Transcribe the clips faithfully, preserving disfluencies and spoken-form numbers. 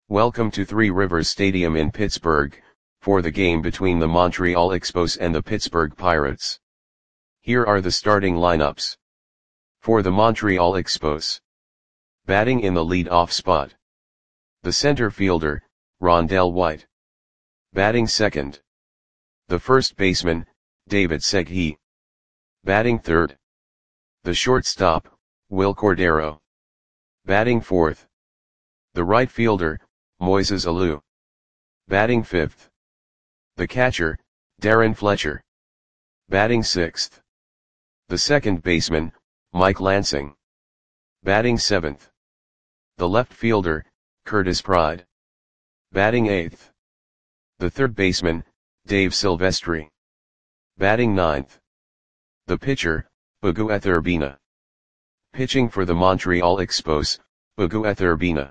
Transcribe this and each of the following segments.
Welcome to Three Rivers Stadium in Pittsburgh, for the game between the Montreal Expos and the Pittsburgh Pirates. Here are the starting lineups. For the Montreal Expos. Batting in the lead-off spot. The center fielder, Rondell White. Batting second. The first baseman, David Segui. Batting third. The shortstop, Wil Cordero. Batting fourth. The right fielder, Moises Alou. Batting fifth. The catcher, Darren Fletcher. Batting sixth. The second baseman, Mike Lansing. Batting seventh. The left fielder, Curtis Pride. Batting eighth. The third baseman, Dave Silvestri. Batting ninth. The pitcher, Baguette Urbina. Pitching for the Montreal Expos, Baguette Urbina.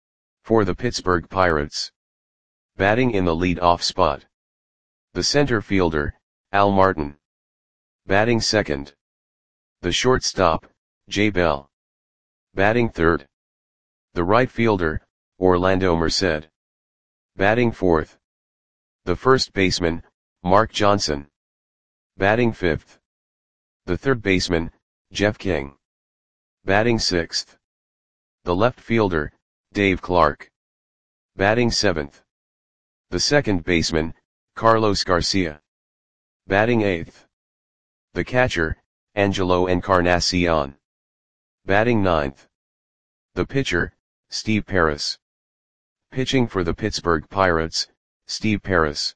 For the Pittsburgh Pirates. Batting in the lead-off spot. The center fielder, Al Martin. Batting second. The shortstop, Jay Bell. Batting third. The right fielder, Orlando Merced. Batting fourth. The first baseman, Mark Johnson. Batting fifth. The third baseman, Jeff King. Batting sixth. The left fielder, Dave Clark. Batting seventh. The second baseman, Carlos Garcia. Batting eighth. The catcher, Angelo Encarnacion. Batting ninth. The pitcher, Steve Paris. Pitching for the Pittsburgh Pirates, Steve Paris.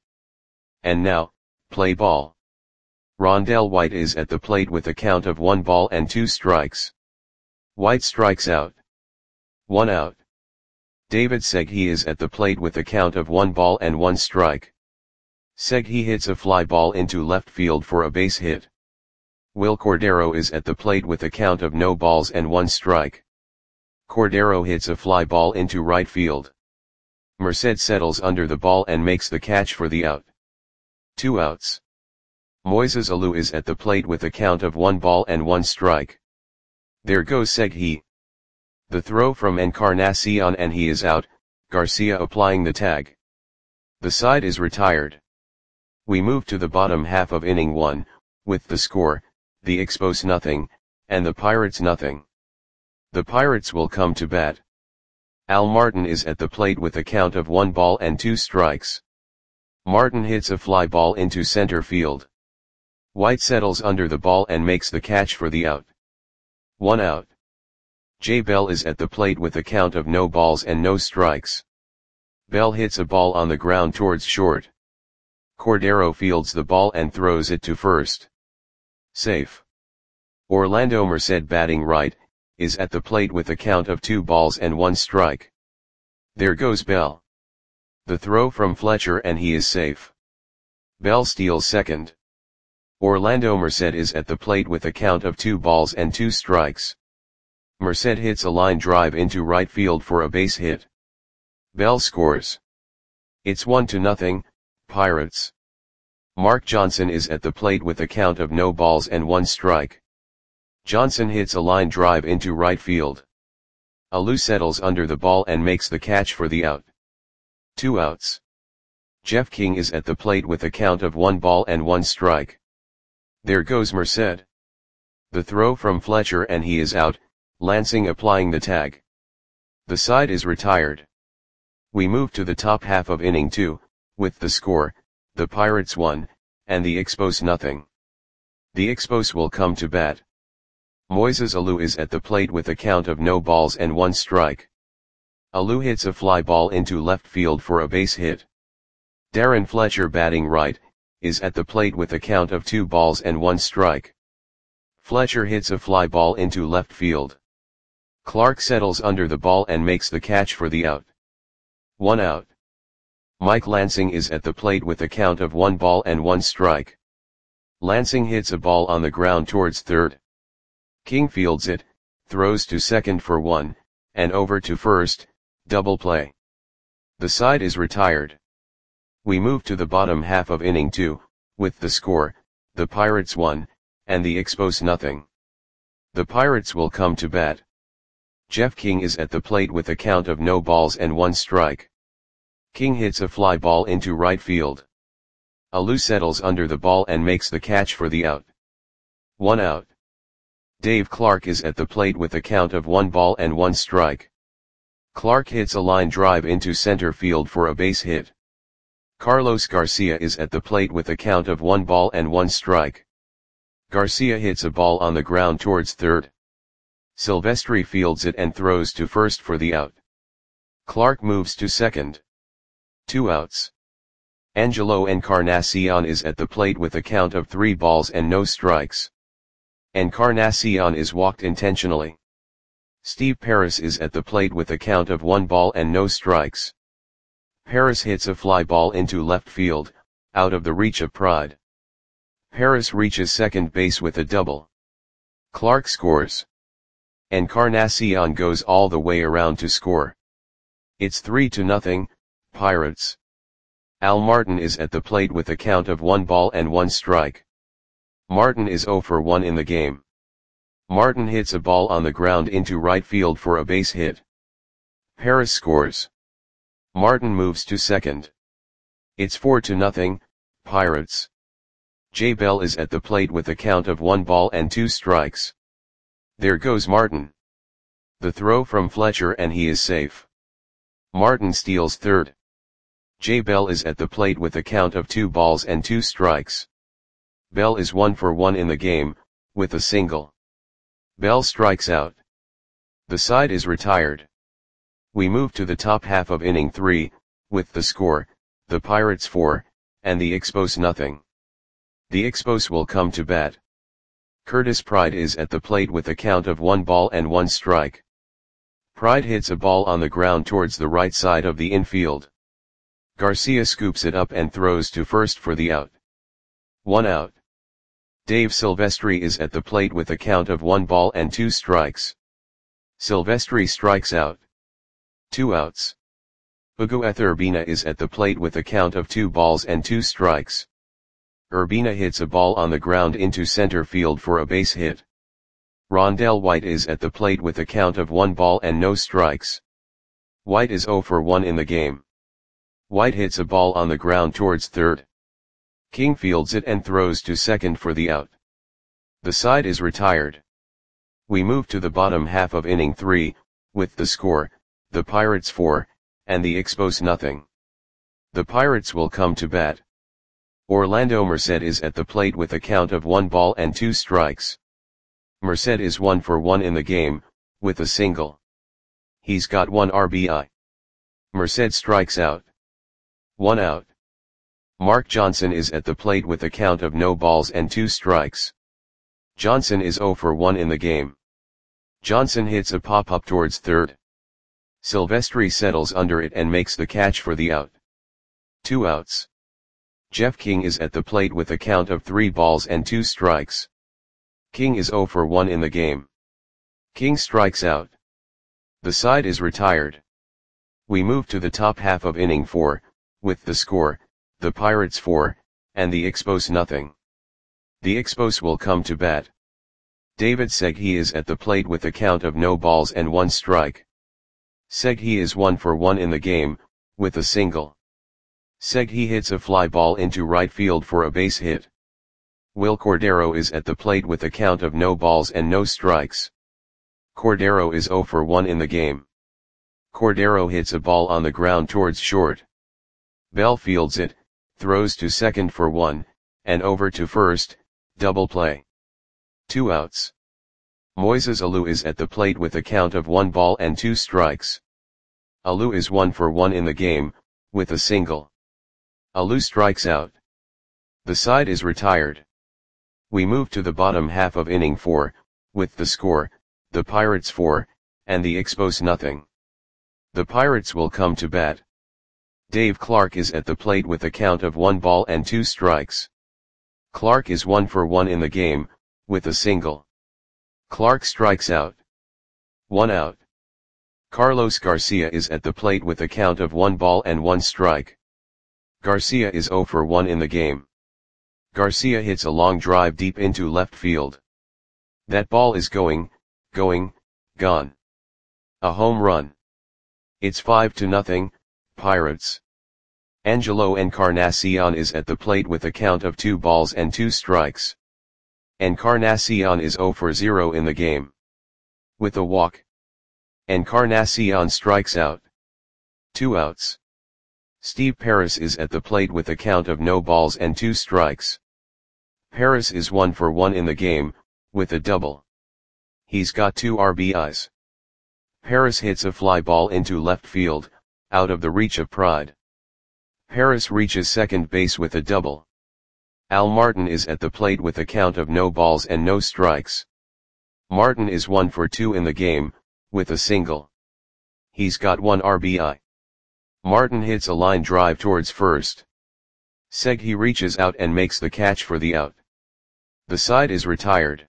And now, play ball. Rondell White is at the plate with a count of one ball and two strikes. White strikes out. One out. David Segui is at the plate with a count of one ball and one strike. Segui hits a fly ball into left field for a base hit. Wil Cordero is at the plate with a count of no balls and one strike. Cordero hits a fly ball into right field. Merced settles under the ball and makes the catch for the out. Two outs. Moises Alou is at the plate with a count of one ball and one strike. There goes Segui. The throw from Encarnacion and he is out, Garcia applying the tag. The side is retired. We move to the bottom half of inning one, with the score, the Expos nothing, and the Pirates nothing. The Pirates will come to bat. Al Martin is at the plate with a count of one ball and two strikes. Martin hits a fly ball into center field. White settles under the ball and makes the catch for the out. One out. Jay Bell is at the plate with a count of no balls and no strikes. Bell hits a ball on the ground towards short. Cordero fields the ball and throws it to first. Safe. Orlando Merced, batting right, is at the plate with a count of two balls and one strike. There goes Bell. The throw from Fletcher and he is safe. Bell steals second. Orlando Merced is at the plate with a count of two balls and two strikes. Merced hits a line drive into right field for a base hit. Bell scores. It's one to nothing, Pirates. Mark Johnson is at the plate with a count of no balls and one strike. Johnson hits a line drive into right field. Alou settles under the ball and makes the catch for the out. Two outs. Jeff King is at the plate with a count of one ball and one strike. There goes Merced. The throw from Fletcher and he is out, Lansing applying the tag. The side is retired. We move to the top half of inning two, with the score, the Pirates one, and the Expos nothing. The Expos will come to bat. Moises Alou is at the plate with a count of no balls and one strike. Alou hits a fly ball into left field for a base hit. Darren Fletcher, batting right, is at the plate with a count of two balls and one strike. Fletcher hits a fly ball into left field. Clark settles under the ball and makes the catch for the out. One out. Mike Lansing is at the plate with a count of one ball and one strike. Lansing hits a ball on the ground towards third. King fields it, throws to second for one, and over to first, double play. The side is retired. We move to the bottom half of inning two, with the score, the Pirates one, and the Expos nothing. The Pirates will come to bat. Jeff King is at the plate with a count of no balls and one strike. King hits a fly ball into right field. Alou settles under the ball and makes the catch for the out. One out. Dave Clark is at the plate with a count of one ball and one strike. Clark hits a line drive into center field for a base hit. Carlos Garcia is at the plate with a count of one ball and one strike. Garcia hits a ball on the ground towards third. Silvestri fields it and throws to first for the out. Clark moves to second. Two outs. Angelo Encarnacion is at the plate with a count of three balls and no strikes. Encarnacion is walked intentionally. Steve Paris is at the plate with a count of one ball and no strikes. Paris hits a fly ball into left field, out of the reach of Pride. Paris reaches second base with a double. Clark scores. Encarnacion goes all the way around to score. It's three to nothing, Pirates. Al Martin is at the plate with a count of one ball and one strike. Martin is oh for one in the game. Martin hits a ball on the ground into right field for a base hit. Paris scores. Martin moves to second. It's four to nothing, Pirates. Jay Bell is at the plate with a count of one ball and two strikes. There goes Martin. The throw from Fletcher and he is safe. Martin steals third. Jay Bell is at the plate with a count of two balls and two strikes. Bell is one for one in the game, with a single. Bell strikes out. The side is retired. We move to the top half of inning three, with the score, the Pirates four, and the Expos nothing. The Expos will come to bat. Curtis Pride is at the plate with a count of one ball and one strike. Pride hits a ball on the ground towards the right side of the infield. Garcia scoops it up and throws to first for the out. One out. Dave Silvestri is at the plate with a count of one ball and two strikes. Silvestri strikes out. Two outs. Ugueth Urbina is at the plate with a count of two balls and two strikes. Urbina hits a ball on the ground into center field for a base hit. Rondell White is at the plate with a count of one ball and no strikes. White is oh for one in the game. White hits a ball on the ground towards third. King fields it and throws to second for the out. The side is retired. We move to the bottom half of inning three, with the score, the Pirates four, and the Expos nothing. The Pirates will come to bat. Orlando Merced is at the plate with a count of one ball and two strikes. Merced is one for one in the game, with a single. He's got one R B I. Merced strikes out. One out. Mark Johnson is at the plate with a count of no balls and two strikes. Johnson is oh for one in the game. Johnson hits a pop-up towards third. Silvestri settles under it and makes the catch for the out. Two outs. Jeff King is at the plate with a count of three balls and two strikes. King is oh for one in the game. King strikes out. The side is retired. We move to the top half of inning four, with the score, the Pirates four, and the Expos nothing. The Expos will come to bat. David Segui is at the plate with a count of no balls and one strike. Segui is one for one in the game, with a single. Segui hits a fly ball into right field for a base hit. Will Cordero is at the plate with a count of no balls and no strikes. Cordero is oh for one in the game. Cordero hits a ball on the ground towards short. Bell fields it, throws to second for one, and over to first, double play. Two outs. Moises Alou is at the plate with a count of one ball and two strikes. Alou is one for one in the game, with a single. Alou strikes out. The side is retired. We move to the bottom half of inning four, with the score, the Pirates four, and the Expos nothing. The Pirates will come to bat. Dave Clark is at the plate with a count of one ball and two strikes. Clark is one for one in the game, with a single. Clark strikes out. One out. Carlos Garcia is at the plate with a count of one ball and one strike. Garcia is oh for one in the game. Garcia hits a long drive deep into left field. That ball is going, going, gone. A home run. It's five to nothing, Pirates. Angelo Encarnacion is at the plate with a count of two balls and two strikes. Encarnacion is zero for zero in the game. With a walk, Encarnacion strikes out. Two outs. Steve Paris is at the plate with a count of no balls and two strikes. Paris is one for one in the game, with a double. He's got two R B Is. Paris hits a fly ball into left field, out of the reach of Pride. Paris reaches second base with a double. Al Martin is at the plate with a count of no balls and no strikes. Martin is one for two in the game, with a single. He's got one R B I. Martin hits a line drive towards first. Segui reaches out and makes the catch for the out. The side is retired.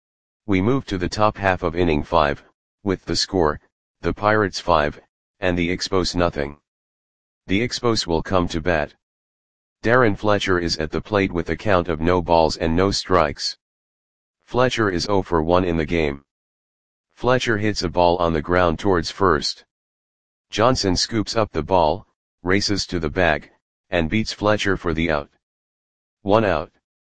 We move to the top half of inning five, with the score, the Pirates five, and the Expos nothing. The Expos will come to bat. Darren Fletcher is at the plate with a count of no balls and no strikes. Fletcher is zero for one in the game. Fletcher hits a ball on the ground towards first. Johnson scoops up the ball, races to the bag, and beats Fletcher for the out. One out.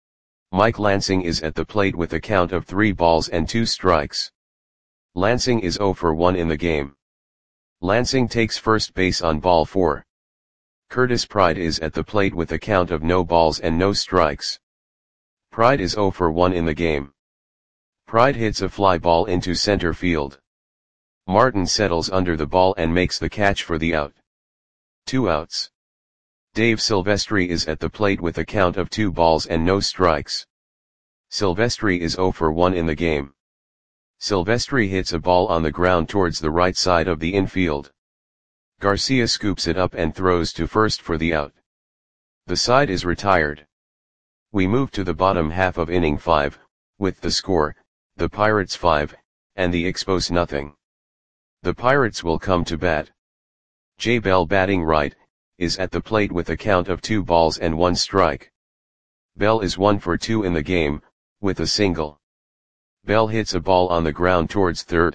Mike Lansing is at the plate with a count of three balls and two strikes. Lansing is zero for one in the game. Lansing takes first base on ball four. Curtis Pride is at the plate with a count of no balls and no strikes. Pride is zero for one in the game. Pride hits a fly ball into center field. Martin settles under the ball and makes the catch for the out. Two outs. Dave Silvestri is at the plate with a count of two balls and no strikes. Silvestri is zero for one in the game. Silvestri hits a ball on the ground towards the right side of the infield. Garcia scoops it up and throws to first for the out. The side is retired. We move to the bottom half of inning five, with the score, the Pirates five, and the Expos nothing. The Pirates will come to bat. Jay Bell, batting right, is at the plate with a count of two balls and one strike. Bell is one for two in the game, with a single. Bell hits a ball on the ground towards third.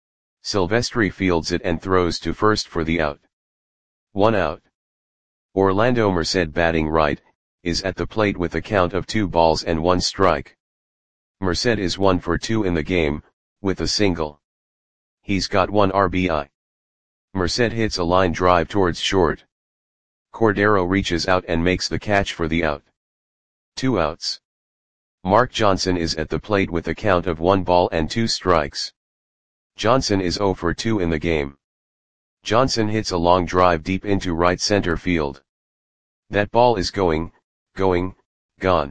Silvestri fields it and throws to first for the out. One out. Orlando Merced, batting right, is at the plate with a count of two balls and one strike. Merced is one for two in the game, with a single. He's got one R B I. Merced hits a line drive towards short. Cordero reaches out and makes the catch for the out. Two outs. Mark Johnson is at the plate with a count of one ball and two strikes. Johnson is zero for two in the game. Johnson hits a long drive deep into right center field. That ball is going, going, gone.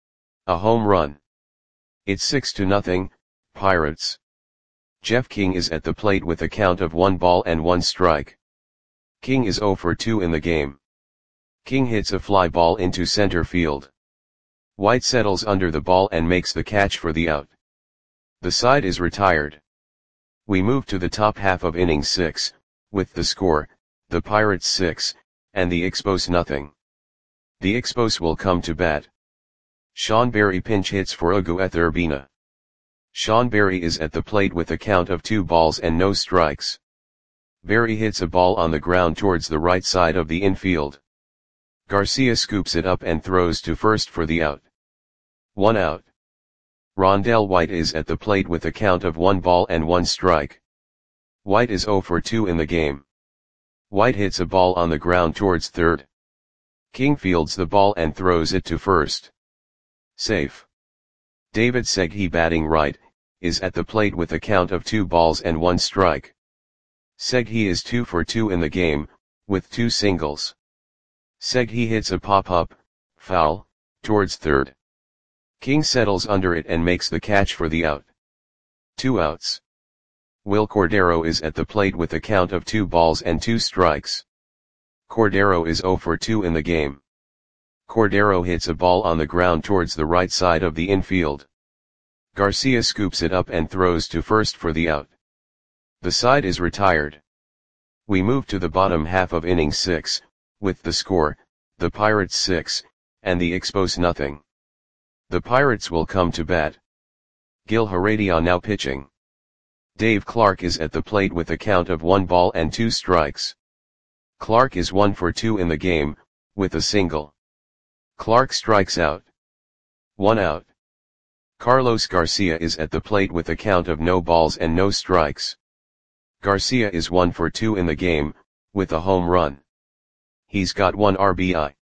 A home run. It's six to nothing, Pirates. Jeff King is at the plate with a count of one ball and one strike. King is zero for two in the game. King hits a fly ball into center field. White settles under the ball and makes the catch for the out. The side is retired. We move to the top half of inning six, with the score, the Pirates six, and the Expos nothing. The Expos will come to bat. Sean Berry pinch hits for Ugueth Urbina. Sean Berry is at the plate with a count of two balls and no strikes. Berry hits a ball on the ground towards the right side of the infield. Garcia scoops it up and throws to first for the out. One out. Rondell White is at the plate with a count of one ball and one strike. White is zero for two in the game. White hits a ball on the ground towards third. King fields the ball and throws it to first. Safe. David Segui, batting right, is at the plate with a count of two balls and one strike. Segui is two for two in the game, with two singles. Segui hits a pop-up, foul, towards third. King settles under it and makes the catch for the out. Two outs. Will Cordero is at the plate with a count of two balls and two strikes. Cordero is zero for two in the game. Cordero hits a ball on the ground towards the right side of the infield. Garcia scoops it up and throws to first for the out. The side is retired. We move to the bottom half of inning six, with the score, the Pirates six, and the Expos nothing. The Pirates will come to bat. Gil Heredia now pitching. Dave Clark is at the plate with a count of one ball and two strikes. Clark is one for two in the game, with a single. Clark strikes out. One out. Carlos Garcia is at the plate with a count of no balls and no strikes. Garcia is one for two in the game, with a home run. He's got one R B I.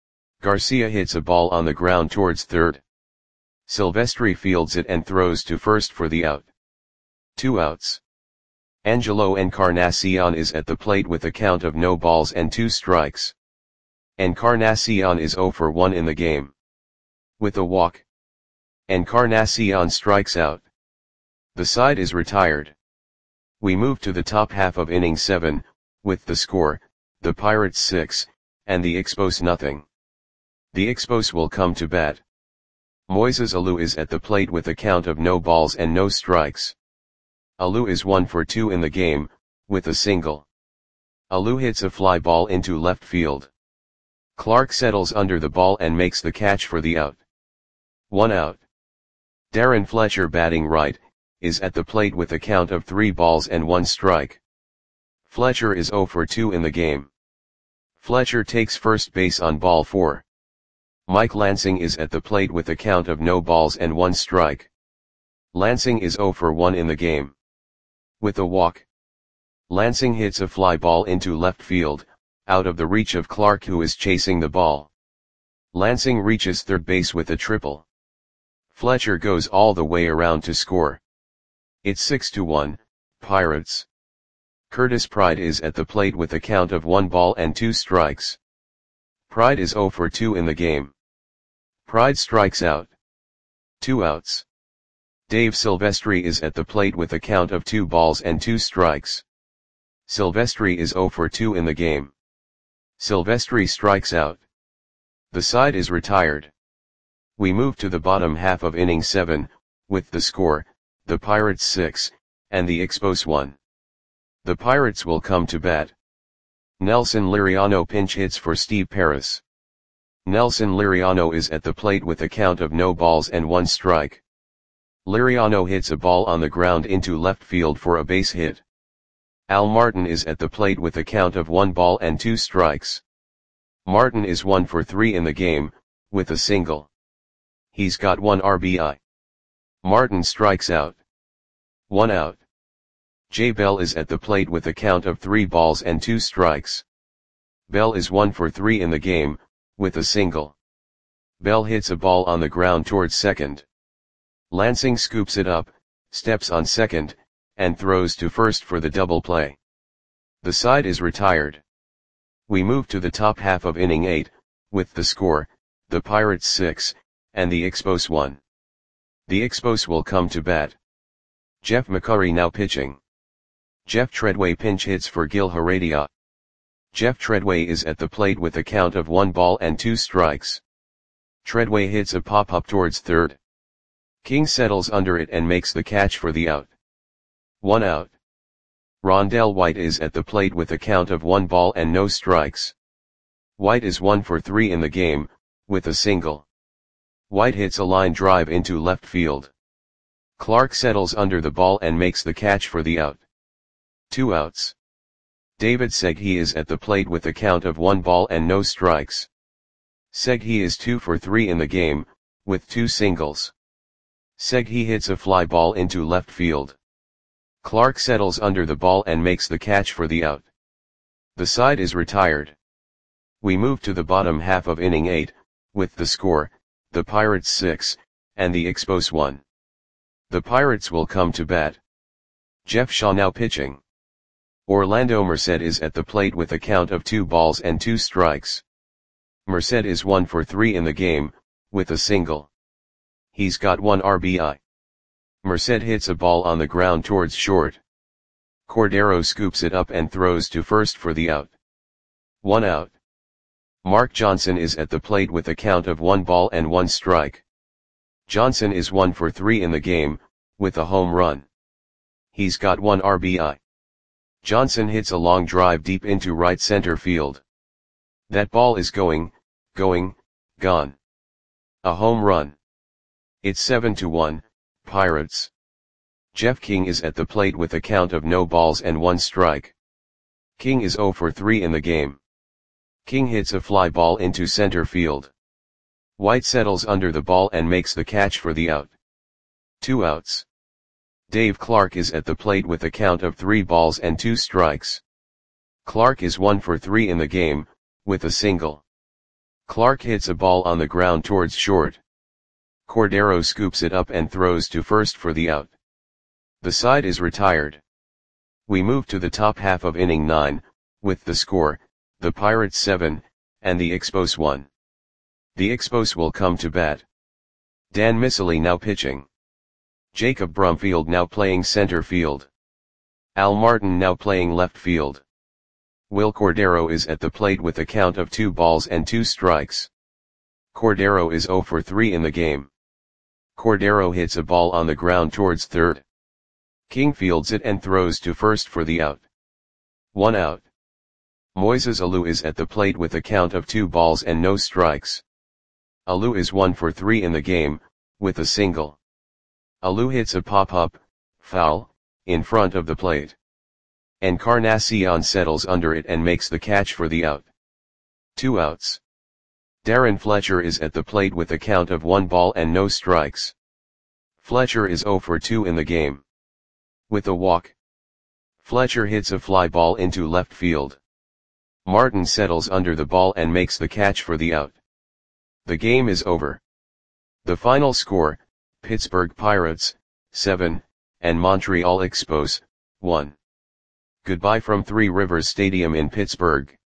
Garcia hits a ball on the ground towards third. Silvestri fields it and throws to first for the out. Two outs. Angelo Encarnacion is at the plate with a count of no balls and two strikes. Encarnacion is zero for one in the game. With a walk, Encarnacion strikes out. The side is retired. We move to the top half of inning seven, with the score, the Pirates six, and the Expos nothing. The Expos will come to bat. Moises Alou is at the plate with a count of no balls and no strikes. Alou is one for two in the game, with a single. Alou hits a fly ball into left field. Clark settles under the ball and makes the catch for the out. One out. Darren Fletcher, batting right, is at the plate with a count of three balls and one strike. Fletcher is zero for two in the game. Fletcher takes first base on ball four. Mike Lansing is at the plate with a count of no balls and one strike. Lansing is zero for one in the game. With a walk, Lansing hits a fly ball into left field, out of the reach of Clark, who is chasing the ball. Lansing reaches third base with a triple. Fletcher goes all the way around to score. It's six to one, Pirates. Curtis Pride is at the plate with a count of one ball and two strikes. Pride is zero for two in the game. Pride strikes out. Two outs. Dave Silvestri is at the plate with a count of two balls and two strikes. Silvestri is zero for two in the game. Silvestri strikes out. The side is retired. We move to the bottom half of inning seven, with the score, the Pirates six, and the Expos one. The Pirates will come to bat. Nelson Liriano pinch hits for Steve Paris. Nelson Liriano is at the plate with a count of no balls and one strike. Liriano hits a ball on the ground into left field for a base hit. Al Martin is at the plate with a count of one ball and two strikes. Martin is one for three in the game, with a single. He's got one R B I. Martin strikes out. One out. Jay Bell is at the plate with a count of three balls and two strikes. Bell is one for three in the game, with a single. Bell hits a ball on the ground towards second. Lansing scoops it up, steps on second, and throws to first for the double play. The side is retired. We move to the top half of inning eight, with the score, the Pirates six, and the Expos one. The Expos will come to bat. Jeff McCurry now pitching. Jeff Treadway pinch hits for Gil Heredia. Jeff Treadway is at the plate with a count of one ball and two strikes. Treadway hits a pop-up towards third. King settles under it and makes the catch for the out. One out. Rondell White is at the plate with a count of one ball and no strikes. White is one for three in the game, with a single. White hits a line drive into left field. Clark settles under the ball and makes the catch for the out. Two outs. David Segui is at the plate with a count of one ball and no strikes. Segui is two for three in the game, with two singles. Segui hits a fly ball into left field. Clark settles under the ball and makes the catch for the out. The side is retired. We move to the bottom half of inning eight, with the score, the Pirates six, and the Expos one. The Pirates will come to bat. Jeff Shaw now pitching. Orlando Merced is at the plate with a count of two balls and two strikes. Merced is one for three in the game, with a single. He's got one R B I. Merced hits a ball on the ground towards short. Cordero scoops it up and throws to first for the out. One out. Mark Johnson is at the plate with a count of one ball and one strike. Johnson is one for three in the game, with a home run. He's got one R B I. Johnson hits a long drive deep into right center field. That ball is going, going, gone. A home run. It's seven to one, Pirates. Jeff King is at the plate with a count of no balls and one strike. King is zero for three in the game. King hits a fly ball into center field. White settles under the ball and makes the catch for the out. Two outs. Dave Clark is at the plate with a count of three balls and two strikes. Clark is one for three in the game, with a single. Clark hits a ball on the ground towards short. Cordero scoops it up and throws to first for the out. The side is retired. We move to the top half of inning nine, with the score, the Pirates seven, and the Expos one. The Expos will come to bat. Dan Miceli now pitching. Jacob Brumfield now playing center field. Al Martin now playing left field. Will Cordero is at the plate with a count of two balls and two strikes. Cordero is zero for three in the game. Cordero hits a ball on the ground towards third. King fields it and throws to first for the out. One out. Moises Alou is at the plate with a count of two balls and no strikes. Alou is one for three in the game, with a single. Alou hits a pop-up, foul, in front of the plate. Encarnacion settles under it and makes the catch for the out. Two outs. Darren Fletcher is at the plate with a count of one ball and no strikes. Fletcher is zero for two in the game. With a walk. Fletcher hits a fly ball into left field. Martin settles under the ball and makes the catch for the out. The game is over. The final score, Pittsburgh Pirates, seven, and Montreal Expos, one. Goodbye from Three Rivers Stadium in Pittsburgh.